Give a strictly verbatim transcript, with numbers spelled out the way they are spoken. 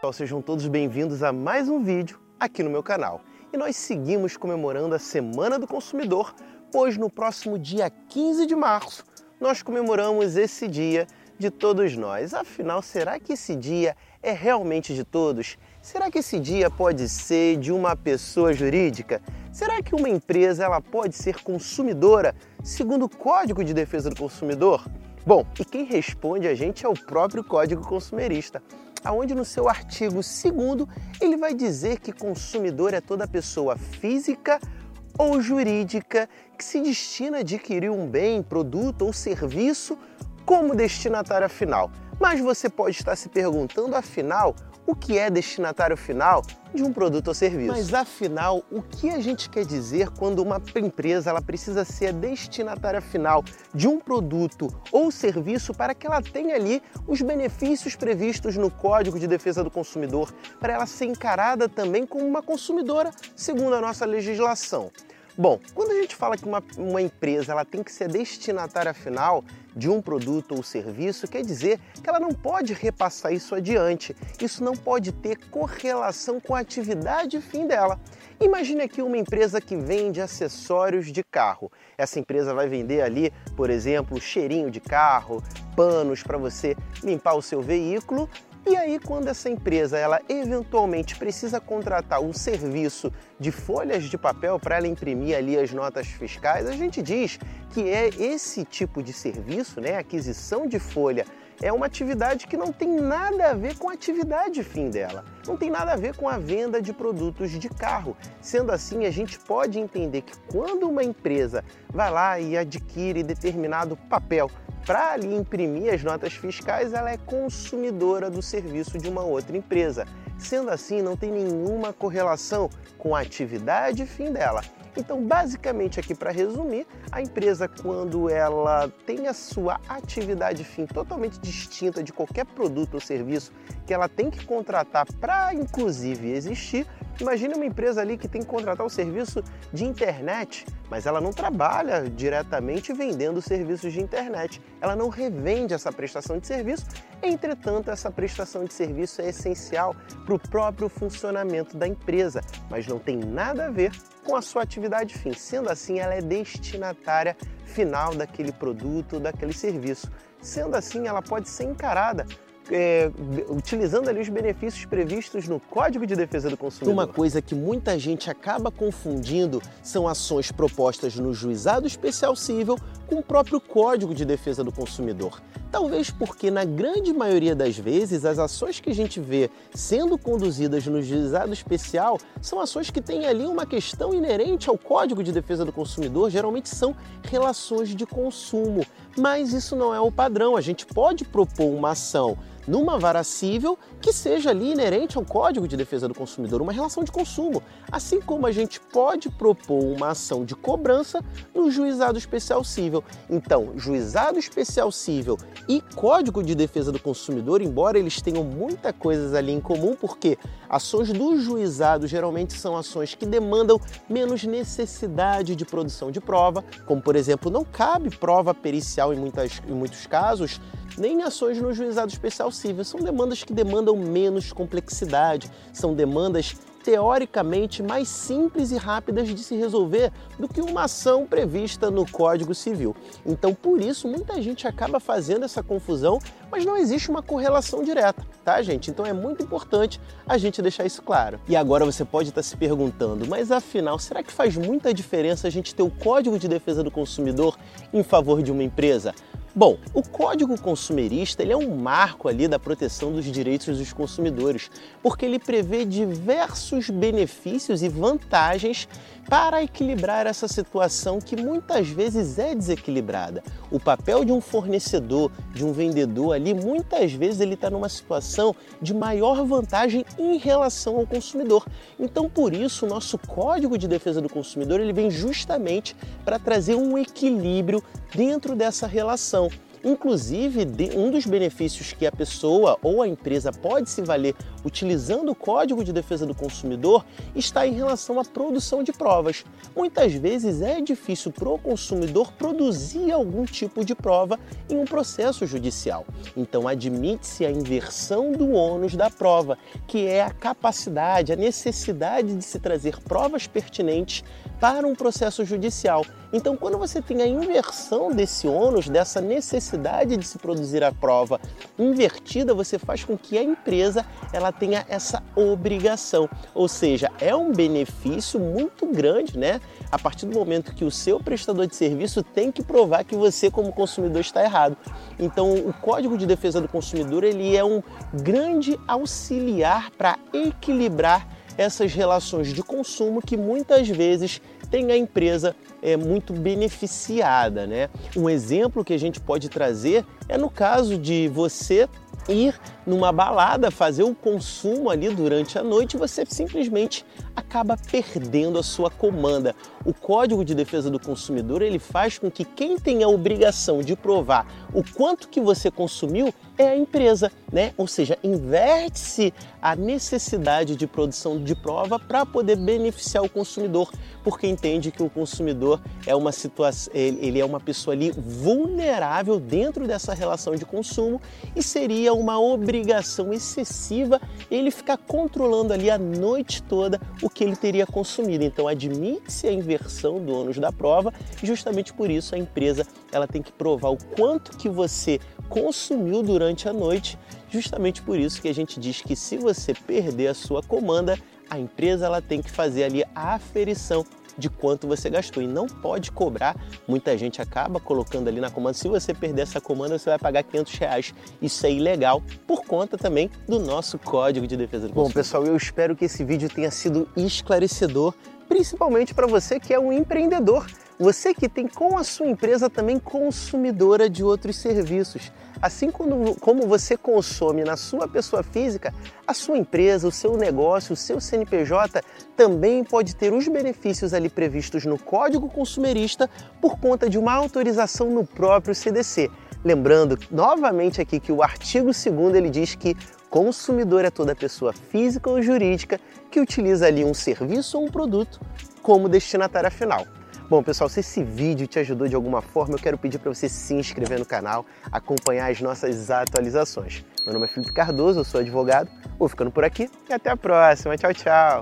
Sejam todos bem-vindos a mais um vídeo aqui no meu canal. E nós seguimos comemorando a Semana do Consumidor, pois no próximo dia quinze de março nós comemoramos esse dia de todos nós. Afinal, será que esse dia é realmente de todos? Será que esse dia pode ser de uma pessoa jurídica? Será que uma empresa ela pode ser consumidora segundo o Código de Defesa do Consumidor? Bom, e quem responde a gente é o próprio Código Consumerista, onde no seu artigo segundo ele vai dizer que consumidor é toda pessoa física ou jurídica que se destina a adquirir um bem, produto ou serviço como destinatário final. Mas você pode estar se perguntando, afinal, o que é destinatário final de um produto ou serviço? Mas afinal, o que a gente quer dizer quando uma empresa ela precisa ser destinatária final de um produto ou serviço para que ela tenha ali os benefícios previstos no Código de Defesa do Consumidor, para ela ser encarada também como uma consumidora, segundo a nossa legislação? Bom, quando a gente fala que uma, uma empresa ela tem que ser destinatária final de um produto ou serviço, quer dizer que ela não pode repassar isso adiante. Isso não pode ter correlação com a atividade fim dela. Imagine aqui uma empresa que vende acessórios de carro. Essa empresa vai vender ali, por exemplo, cheirinho de carro, panos para você limpar o seu veículo. E aí, quando essa empresa ela eventualmente precisa contratar um serviço de folhas de papel para ela imprimir ali as notas fiscais, a gente diz que é esse tipo de serviço, né, aquisição de folha, é uma atividade que não tem nada a ver com a atividade fim dela, não tem nada a ver com a venda de produtos de carro. Sendo assim, a gente pode entender que quando uma empresa vai lá e adquire determinado papel para ali imprimir as notas fiscais, ela é consumidora do serviço de uma outra empresa. Sendo assim, não tem nenhuma correlação com a atividade fim dela. Então, basicamente aqui para resumir, a empresa quando ela tem a sua atividade fim totalmente distinta de qualquer produto ou serviço que ela tem que contratar para inclusive existir, imagine uma empresa ali que tem que contratar o serviço de internet, mas ela não trabalha diretamente vendendo serviços de internet. Ela não revende essa prestação de serviço, entretanto, essa prestação de serviço é essencial para o próprio funcionamento da empresa, mas não tem nada a ver com a sua atividade fim. Sendo assim, ela é destinatária final daquele produto, daquele serviço. Sendo assim, ela pode ser encarada É, utilizando ali os benefícios previstos no Código de Defesa do Consumidor. Uma coisa que muita gente acaba confundindo são ações propostas no Juizado Especial Cível com o próprio Código de Defesa do Consumidor. Talvez porque, na grande maioria das vezes, as ações que a gente vê sendo conduzidas no Juizado Especial são ações que têm ali uma questão inerente ao Código de Defesa do Consumidor, geralmente são relações de consumo. Mas isso não é o padrão. A gente pode propor uma ação numa vara cível que seja ali inerente ao Código de Defesa do Consumidor, uma relação de consumo, assim como a gente pode propor uma ação de cobrança no Juizado Especial Cível. Então, Juizado Especial Cível e Código de Defesa do Consumidor, embora eles tenham muitas coisas ali em comum, porque ações do juizado geralmente são ações que demandam menos necessidade de produção de prova, como por exemplo, não cabe prova pericial em, muitas, em muitos casos, nem ações no Juizado Especial Cível. São demandas que demandam menos complexidade, são demandas teoricamente mais simples e rápidas de se resolver do que uma ação prevista no Código Civil. Então, por isso, muita gente acaba fazendo essa confusão, mas não existe uma correlação direta, tá, gente? Então é muito importante a gente deixar isso claro. E agora você pode estar se perguntando, mas afinal, será que faz muita diferença a gente ter o Código de Defesa do Consumidor em favor de uma empresa? Bom, o Código Consumerista ele é um marco ali da proteção dos direitos dos consumidores, porque ele prevê diversos benefícios e vantagens para equilibrar essa situação que muitas vezes é desequilibrada. O papel de um fornecedor, de um vendedor ali, muitas vezes ele está numa situação de maior vantagem em relação ao consumidor. Então, por isso, o nosso Código de Defesa do Consumidor ele vem justamente para trazer um equilíbrio dentro dessa relação. Inclusive, um dos benefícios que a pessoa ou a empresa pode se valer utilizando o Código de Defesa do Consumidor está em relação à produção de provas. Muitas vezes é difícil para o consumidor produzir algum tipo de prova em um processo judicial. Então, admite-se a inversão do ônus da prova, que é a capacidade, a necessidade de se trazer provas pertinentes para um processo judicial. Então, quando você tem a inversão desse ônus, dessa necessidade de se produzir a prova invertida, você faz com que a empresa ela tenha essa obrigação. Ou seja, é um benefício muito grande, né? A partir do momento que o seu prestador de serviço tem que provar que você, como consumidor, está errado. Então, o Código de Defesa do Consumidor ele é um grande auxiliar para equilibrar essas relações de consumo que muitas vezes tem a empresa é, muito beneficiada, né? Um exemplo que a gente pode trazer é no caso de você ir numa balada, fazer o consumo ali durante a noite, você simplesmente acaba perdendo a sua comanda. O Código de Defesa do Consumidor ele faz com que quem tem a obrigação de provar o quanto que você consumiu é a empresa, né? Ou seja, inverte-se a necessidade de produção de prova para poder beneficiar o consumidor, porque entende que o consumidor é uma situação, ele é uma pessoa ali vulnerável dentro dessa relação de consumo e seria uma obrigação excessiva ele ficar controlando ali a noite toda o que ele teria consumido. Então admite-se a inversão do ônus da prova e justamente por isso a empresa ela tem que provar o quanto que você consumiu durante a noite. Justamente por isso que a gente diz que se você perder a sua comanda, a empresa ela tem que fazer ali a aferição de quanto você gastou e não pode cobrar. Muita gente acaba colocando ali na comanda, se você perder essa comanda você vai pagar quinhentos reais. Isso é ilegal por conta também do nosso Código de Defesa do Consumidor. Bom pessoal, eu espero que esse vídeo tenha sido esclarecedor, principalmente para você que é um empreendedor, você que tem com a sua empresa também consumidora de outros serviços. Assim como, como você consome na sua pessoa física, a sua empresa, o seu negócio, o seu C N P J também pode ter os benefícios ali previstos no Código Consumerista por conta de uma autorização no próprio C D C. Lembrando novamente aqui que o artigo segundo ele diz que consumidor é toda pessoa física ou jurídica que utiliza ali um serviço ou um produto como destinatária final. Bom, pessoal, se esse vídeo te ajudou de alguma forma, eu quero pedir para você se inscrever no canal, acompanhar as nossas atualizações. Meu nome é Felipe Cardoso, eu sou advogado, vou ficando por aqui e até a próxima. Tchau, tchau!